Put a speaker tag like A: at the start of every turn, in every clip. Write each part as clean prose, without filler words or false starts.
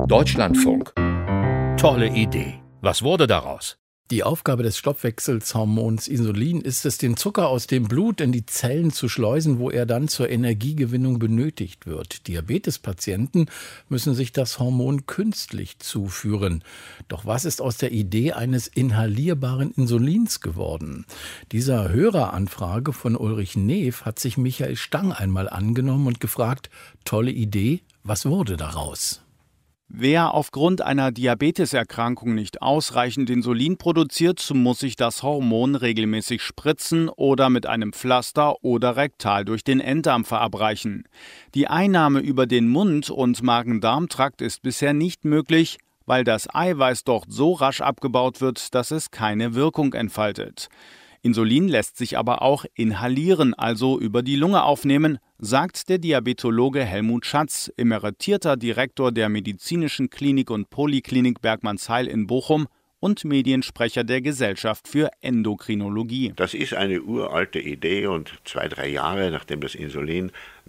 A: Deutschlandfunk. Tolle Idee. Was wurde daraus?
B: Die Aufgabe des Stoffwechselhormons Insulin ist es, den Zucker aus dem Blut in die Zellen zu schleusen, wo er dann zur Energiegewinnung benötigt wird. Diabetespatienten müssen sich das Hormon künstlich zuführen. Doch was ist aus der Idee eines inhalierbaren Insulins geworden? Dieser Höreranfrage von Ulrich Neef hat sich Michael Stang einmal angenommen und gefragt, tolle Idee, was wurde daraus?
C: Wer aufgrund einer Diabeteserkrankung nicht ausreichend Insulin produziert, muss sich das Hormon regelmäßig spritzen oder mit einem Pflaster oder rektal durch den Enddarm verabreichen. Die Einnahme über den Mund- und Magen-Darm-Trakt ist bisher nicht möglich, weil das Eiweiß dort so rasch abgebaut wird, dass es keine Wirkung entfaltet. Insulin lässt sich aber auch inhalieren, also über die Lunge aufnehmen, sagt der Diabetologe Helmut Schatz, emeritierter Direktor der Medizinischen Klinik und Poliklinik Bergmannsheil in Bochum und Mediensprecher der Gesellschaft für Endokrinologie.
D: Das ist eine uralte Idee und 2-3 Jahre nachdem das Insulin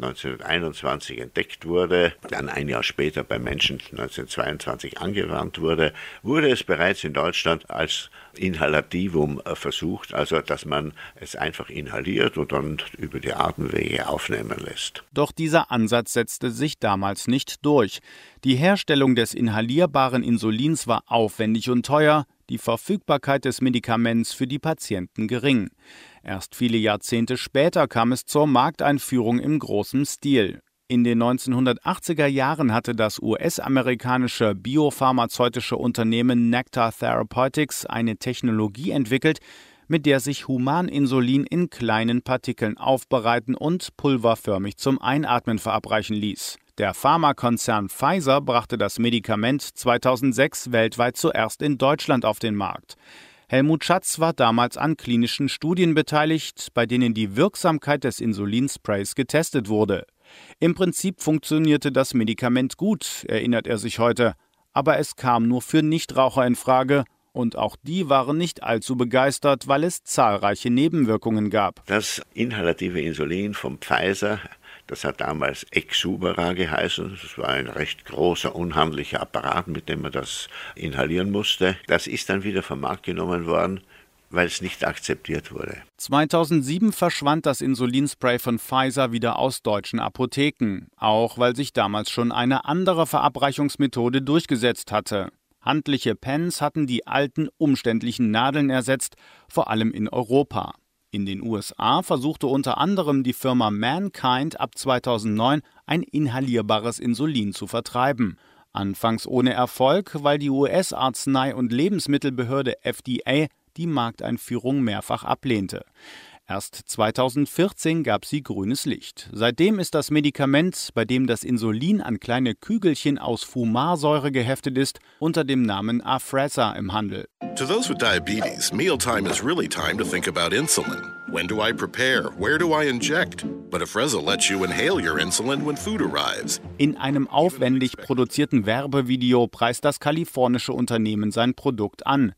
D: 1921 entdeckt wurde, dann ein Jahr später bei Menschen 1922 angewandt wurde, wurde es bereits in Deutschland als Inhalativum versucht, also dass man es einfach inhaliert und dann über die Atemwege aufnehmen lässt.
C: Doch dieser Ansatz setzte sich damals nicht durch. Die Herstellung des inhalierbaren Insulins war aufwendig und teuer, die Verfügbarkeit des Medikaments für die Patienten gering. Erst viele Jahrzehnte später kam es zur Markteinführung im großen Stil. In den 1980er Jahren hatte das US-amerikanische biopharmazeutische Unternehmen Nektar Therapeutics eine Technologie entwickelt, mit der sich Humaninsulin in kleinen Partikeln aufbereiten und pulverförmig zum Einatmen verabreichen ließ. Der Pharmakonzern Pfizer brachte das Medikament 2006 weltweit zuerst in Deutschland auf den Markt. Helmut Schatz war damals an klinischen Studien beteiligt, bei denen die Wirksamkeit des Insulinsprays getestet wurde. Im Prinzip funktionierte das Medikament gut, erinnert er sich heute, aber es kam nur für Nichtraucher in Frage und auch die waren nicht allzu begeistert, weil es zahlreiche Nebenwirkungen gab.
D: Das inhalative Insulin von Pfizer, das hat damals Exubera geheißen. Das war ein recht großer, unhandlicher Apparat, mit dem man das inhalieren musste. Das ist dann wieder vom Markt genommen worden, weil es nicht akzeptiert wurde.
C: 2007 verschwand das Insulinspray von Pfizer wieder aus deutschen Apotheken, auch weil sich damals schon eine andere Verabreichungsmethode durchgesetzt hatte. Handliche Pens hatten die alten, umständlichen Nadeln ersetzt, vor allem in Europa. In den USA versuchte unter anderem die Firma Mankind ab 2009 ein inhalierbares Insulin zu vertreiben. Anfangs ohne Erfolg, weil die US-Arznei- und Lebensmittelbehörde FDA die Markteinführung mehrfach ablehnte. Erst 2014 gab sie grünes Licht. Seitdem ist das Medikament, bei dem das Insulin an kleine Kügelchen aus Fumarsäure geheftet ist, unter dem Namen Afrezza im Handel.
E: To those with diabetes, mealtime is really time to think about insulin. When do I prepare? Where do I inject? But Afrezza lets you inhale your insulin when food arrives.
C: In einem aufwendig produzierten Werbevideo preist das kalifornische Unternehmen sein Produkt an.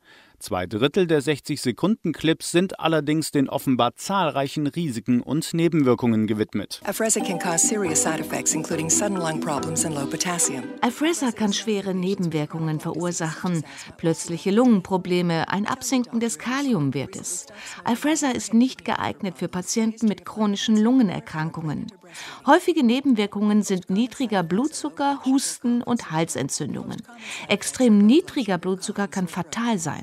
C: 2/3 der 60-Sekunden-Clips sind allerdings den offenbar zahlreichen Risiken und Nebenwirkungen gewidmet.
F: Afrezza can cause serious side effects, including sudden lung problems and low potassium.
G: Afrezza kann schwere Nebenwirkungen verursachen, plötzliche Lungenprobleme, ein Absinken des Kaliumwertes. Afrezza ist nicht geeignet für Patienten mit chronischen Lungenerkrankungen. Häufige Nebenwirkungen sind niedriger Blutzucker, Husten und Halsentzündungen. Extrem niedriger Blutzucker kann fatal sein.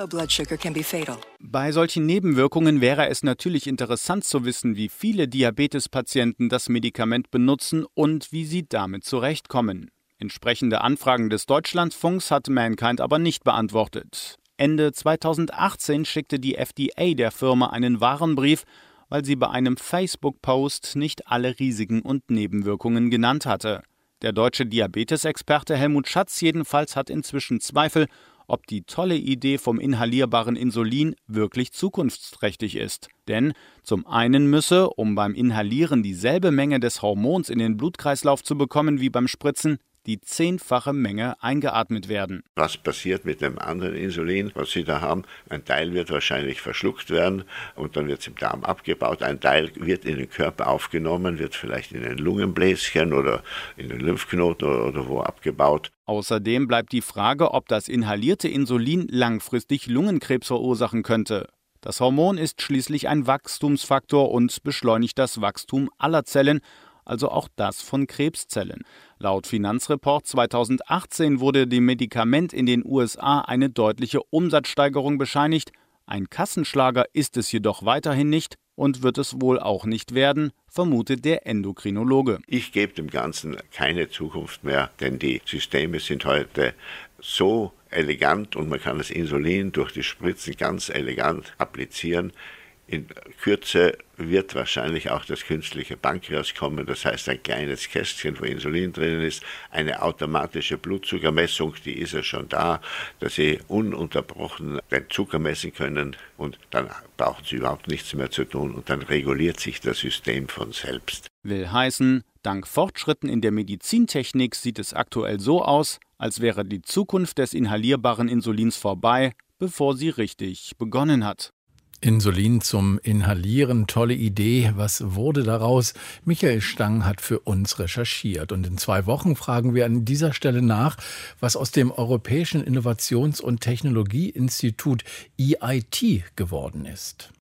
C: Bei solchen Nebenwirkungen wäre es natürlich interessant zu wissen, wie viele Diabetespatienten das Medikament benutzen und wie sie damit zurechtkommen. Entsprechende Anfragen des Deutschlandfunks hat Mankind aber nicht beantwortet. Ende 2018 schickte die FDA der Firma einen Warnbrief, weil sie bei einem Facebook-Post nicht alle Risiken und Nebenwirkungen genannt hatte. Der deutsche Diabetesexperte Helmut Schatz jedenfalls hat inzwischen Zweifel, ob die tolle Idee vom inhalierbaren Insulin wirklich zukunftsträchtig ist. Denn zum einen müsse, um beim Inhalieren dieselbe Menge des Hormons in den Blutkreislauf zu bekommen wie beim Spritzen, die 10-fache Menge eingeatmet werden.
D: Was passiert mit dem anderen Insulin, was Sie da haben? Ein Teil wird wahrscheinlich verschluckt werden und dann wird es im Darm abgebaut. Ein Teil wird in den Körper aufgenommen, wird vielleicht in den Lungenbläschen oder in den Lymphknoten oder wo abgebaut.
C: Außerdem bleibt die Frage, ob das inhalierte Insulin langfristig Lungenkrebs verursachen könnte. Das Hormon ist schließlich ein Wachstumsfaktor und beschleunigt das Wachstum aller Zellen, also auch das von Krebszellen. Laut Finanzreport 2018 wurde dem Medikament in den USA eine deutliche Umsatzsteigerung bescheinigt. Ein Kassenschlager ist es jedoch weiterhin nicht und wird es wohl auch nicht werden, vermutet der Endokrinologe.
D: Ich gebe dem Ganzen keine Zukunft mehr, denn die Systeme sind heute so elegant und man kann das Insulin durch die Spritzen ganz elegant applizieren. In Kürze wird wahrscheinlich auch das künstliche Pankreas kommen, das heißt ein kleines Kästchen, wo Insulin drin ist, eine automatische Blutzuckermessung, die ist ja schon da, dass Sie ununterbrochen den Zucker messen können und dann brauchen Sie überhaupt nichts mehr zu tun und dann reguliert sich das System von selbst.
C: Will heißen, dank Fortschritten in der Medizintechnik sieht es aktuell so aus, als wäre die Zukunft des inhalierbaren Insulins vorbei, bevor sie richtig begonnen hat.
B: Insulin zum Inhalieren, tolle Idee. Was wurde daraus? Michael Stang hat für uns recherchiert. Und in 2 Wochen fragen wir an dieser Stelle nach, was aus dem Europäischen Innovations- und Technologieinstitut EIT geworden ist.